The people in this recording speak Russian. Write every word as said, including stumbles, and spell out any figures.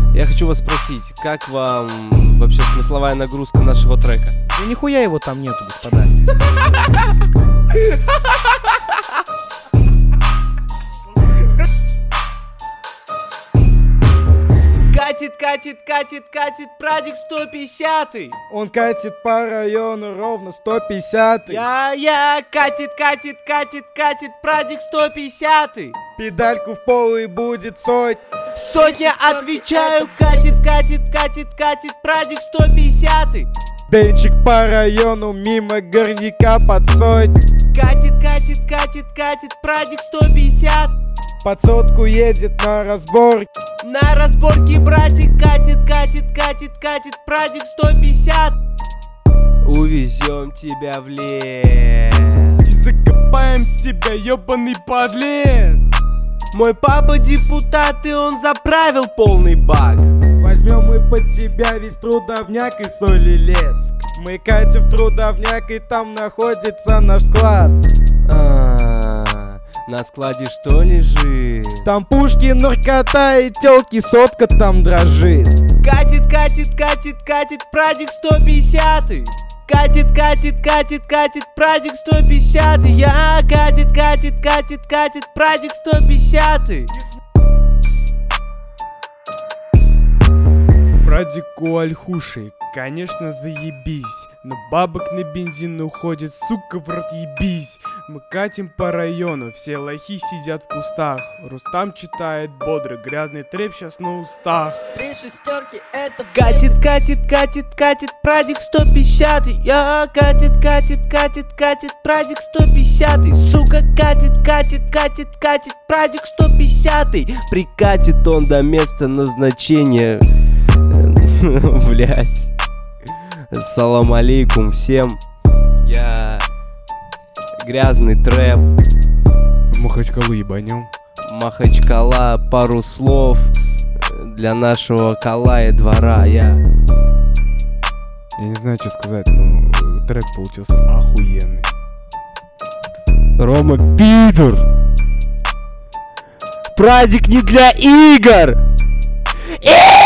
Я хочу вас спросить, как вам вообще смысловая нагрузка нашего трека? Ну нихуя его там нету, господа. Катит, катит, катит, катит, прадик сто пятидесятый. Он катит по району ровно сто пятидесятый. Я-я, катит, катит, катит, катит, прадик сто пятидесятый. Педальку в пол и будет сотня. Сотня, отвечаю, катит, катит, катит, катит, прадик сто пятидесятый. Денчик по району мимо горняка под сотню. Катит, катит, катит, катит, прадик сто пятьдесят. Под сотку едет на разбор. На разборке, братик, катит, катит, катит, катит, прадик сто пятьдесят. Увезем тебя в лес И закопаем тебя, ёбаный подлец. Мой папа депутат, и он заправил полный бак. Возьмем мы под себя весь Трудовняк и Солилецк. Мы катим в Трудовняк, и там находится наш склад. А-а-а, на складе что лежит? Там пушки, наркота и тёлки, сотка там дрожит. Катит, катит, катит, катит, прадик сто пятидесятый. Катит, катит, катит, катит, прадик сто пятидесятый. Я катит, катит, катит, катит, прадик сто пятидесятый. Прадику альхушей, конечно, заебись. Но бабок на бензин уходит, сука, в рот ебись. Мы катим по району, все лохи сидят в кустах. Рустам читает бодро, грязный трэп сейчас на устах. Три шестерки это Катит, катит, катит, катит, прадик сто пятидесятый. Я катит, катит, катит, катит, прадик сто пятидесятый. Сука, катит, катит, катит, катит, прадик сто пятидесятый. Прикатит он до места назначения. Блять. Салам алейкум всем. Я грязный трэп. В Махачкалу ебанем. Махачкала, пару слов для нашего кола и двора. Я Я не знаю, что сказать, но трек получился охуенный. Рома пидор. Прадик не для игр.